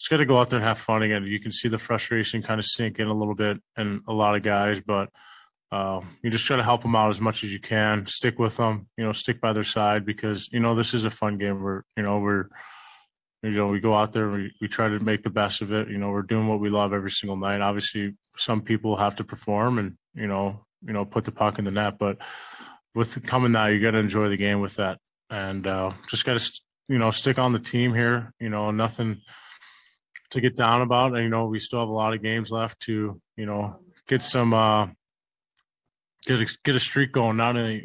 got to go out there and have fun again. You can see the frustration kind of sink in a little bit in a lot of guys, but you just try to help them out as much as you can. Stick with them, stick by their side because this is a fun game. We go out there and we try to make the best of it. We're doing what we love every single night. Obviously, some people have to perform and put the puck in the net, but with coming now, you got to enjoy the game with that, and just got to stick on the team here. Nothing to get down about. And, we still have a lot of games left to get some get a streak going. Not only